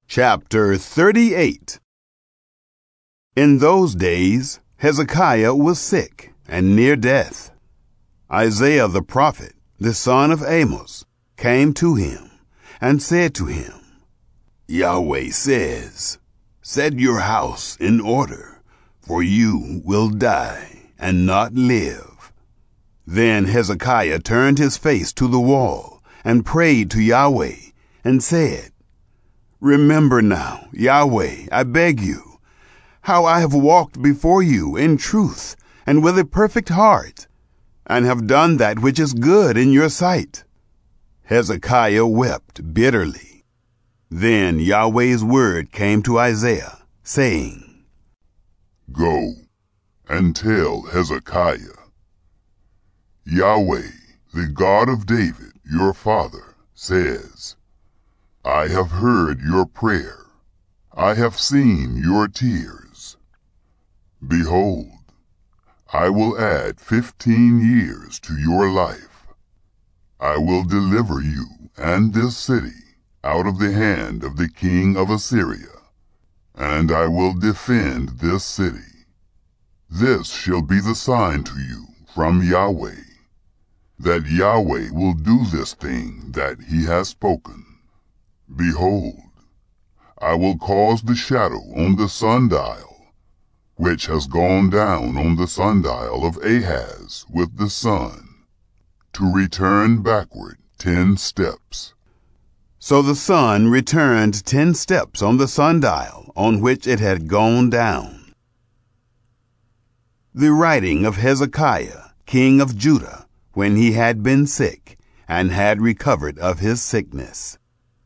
Chapter 38. In those days, Hezekiah was sick and near death. Isaiah the prophet, the son of Amos, came to him and said to him, Yahweh says, Set your house in order, for you will die and not live. Then Hezekiah turned his face to the wall and prayed to Yahweh and said, Remember now, Yahweh, I beg you, how I have walked before you in truth and with a perfect heart, and have done that which is good in your sight. Hezekiah wept bitterly. Then Yahweh's word came to Isaiah, saying, Go and tell Hezekiah, Yahweh, the God of David, your father, says, I have heard your prayer. I have seen your tears. Behold, I will add 15 years to your life. I will deliver you and this city out of the hand of the king of Assyria, and I will defend this city. This shall be the sign to you from Yahweh, that Yahweh will do this thing that he has spoken. Behold, I will cause the shadow on the sundial, which has gone down on the sundial of Ahaz with the sun, to return backward 10 steps. So the sun returned 10 steps on the sundial on which it had gone down. The writing of Hezekiah, king of Judah, when he had been sick and had recovered of his sickness.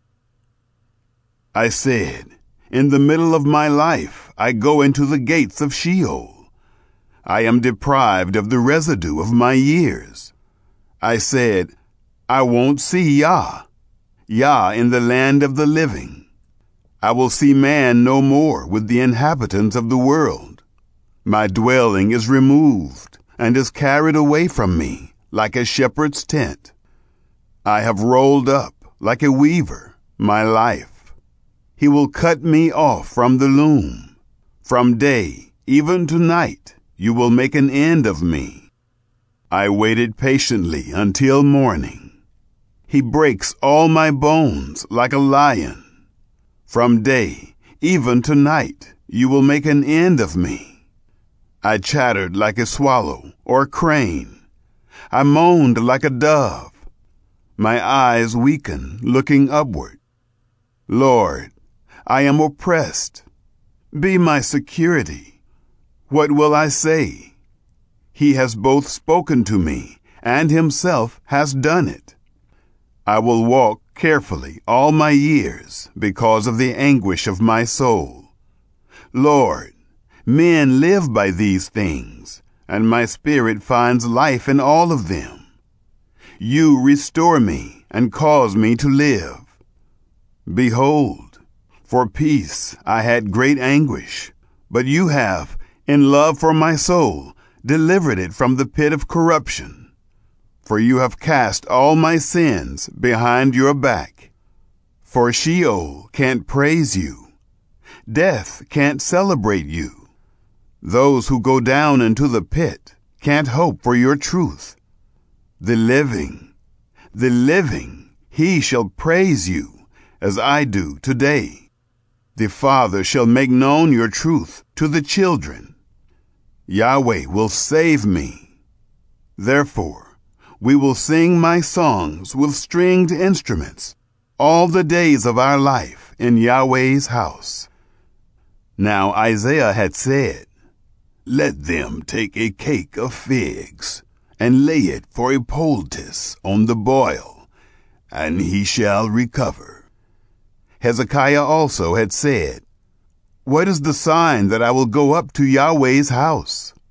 I said, In the middle of my life I go into the gates of Sheol. I am deprived of the residue of my years. I said, I won't see Yah in the land of the living. I will see man no more with the inhabitants of the world. My dwelling is removed and is carried away from me like a shepherd's tent. I have rolled up like a weaver my life. He will cut me off from the loom. From day even to night you will make an end of me. I waited patiently until morning. He breaks all my bones like a lion. From day even to night you will make an end of me. I chattered like a swallow or crane. I moaned like a dove. My eyes weaken looking upward. Lord, I am oppressed. Be my security. What will I say? He has both spoken to me and himself has done it. I will walk carefully all my years because of the anguish of my soul. Lord, men live by these things, and my spirit finds life in all of them. You restore me and cause me to live. Behold, for peace I had great anguish, but you have, in love for my soul, delivered it from the pit of corruption. For you have cast all my sins behind your back. For Sheol can't praise you. Death can't celebrate you. Those who go down into the pit can't hope for your truth. The living, he shall praise you, as I do today. The Father shall make known your truth to the children. Yahweh will save me. Therefore, we will sing my songs with stringed instruments all the days of our life in Yahweh's house. Now Isaiah had said, Let them take a cake of figs and lay it for a poultice on the boil, and he shall recover. Hezekiah also had said, What is the sign that I will go up to Yahweh's house?